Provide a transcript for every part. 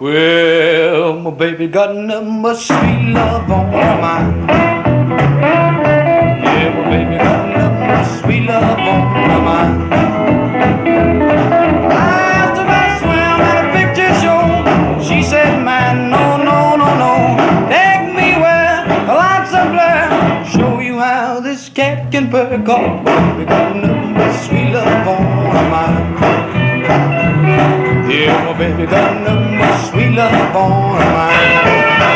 Well, my baby got nothing but sweet love on her mind. Yeah, my baby got nothing but sweet love on her mind. I asked if I swam at a picture show. She said, man, no, no, no, no. Take me where the lights are blurred. Show you how this cat can purr. Oh, baby got nothing but sweet love on her mind. Yeah, my baby got nothing but sweet love on her mind.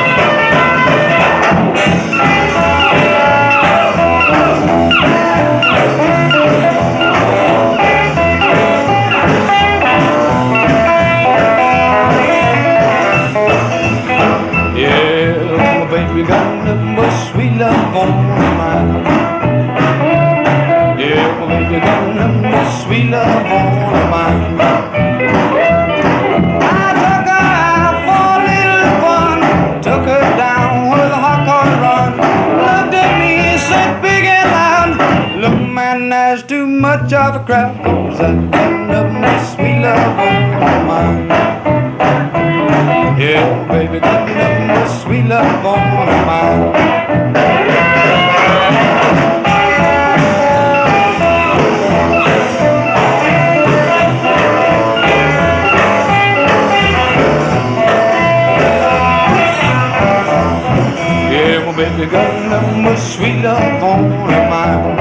Yeah, my baby got nothing but sweet love on her mind. Yeah, my baby got nothing but sweet love on her mind. There's too much of a crowd, 'cause I got nothing but sweet love on my mind. Yeah, baby, got nothing but sweet love on my mind. Yeah, my baby got nothing but sweet love on her mind.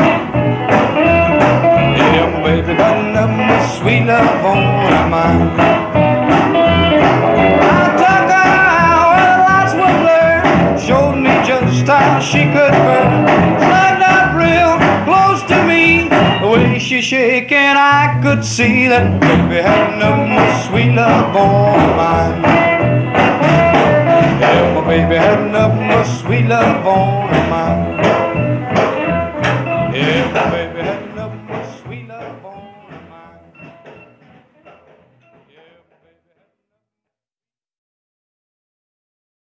Baby got nothing but sweet love on her mind. I took her out where the lights were blurred, showed me just how she could burn. Slugged up real close to me, the way she shaking I could see that baby had nothing but sweet love on her mind. Yeah, my baby had nothing but sweet love on her mind. Yeah, my baby had